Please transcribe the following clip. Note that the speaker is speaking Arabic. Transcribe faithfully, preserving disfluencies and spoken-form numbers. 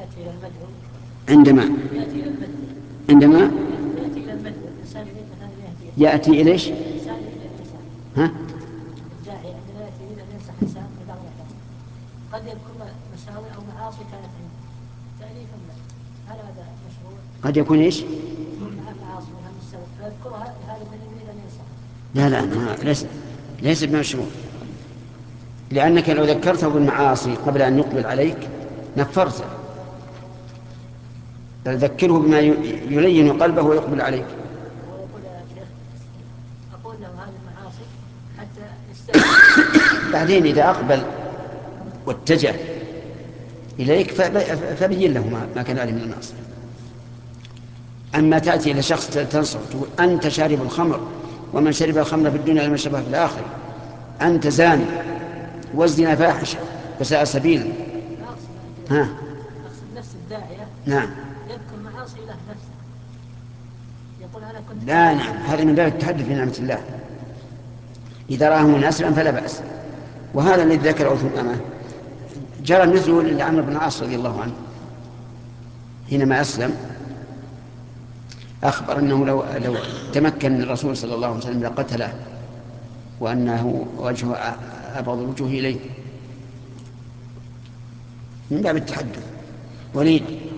يأتي إلى المدعو عندما يأتي إلى المدعو عندما يأتي إلى المدعو الإنسان إليه مثلا يهدي يأتي إليش الإنسان إلى الإنسان ها الداعي عندما يأتي إلى أن ينصح إنسان في بعض الأحيان قد يذكر مساوئ أو معاصي كانت عنده تأليفا له هل هذا مشروع؟ قد يكون إيش يكون معه معاصي وهم مساوئ فيذكرها هذا من يريد أن ينصح. لا لا ما ليس ليس بمشروع، لأنك لو ذكرته بالمعاصي قبل أن يقبل عليك نفرته، بل ذكره بما يلين قلبه ويقبل عليك. ويقول يا شيخ أقول له هذه المعاصي حتى يستمع. بعدين إذا أقبل واتجه إليك فبين له ما كان عليه من المعصية. أما تأتي إلى شخص تنصح تقول أنت شارب الخمر ومن شرب الخمر في الدنيا لمن شربها في الآخرة، أنت زاني والزنا فاحشة فساء سبيلا. ها أقصد نفس الداعية نعم يذكر معاصي له نفسه يقول أنا كنت لا نعم هذا من باب التحدث بنعمة الله، إذا رآه مناسبا فلا بأس. وهذا الذي ذكره ثم جرى مثله لعمرو بن العاص رضي الله عنه حينما أسلم أخبر أنه لو, لو تمكن الرسول صلى الله عليه وسلم لقتله وأنه وجهه أبغض الوجوه إليه، من باب التحدث. وليد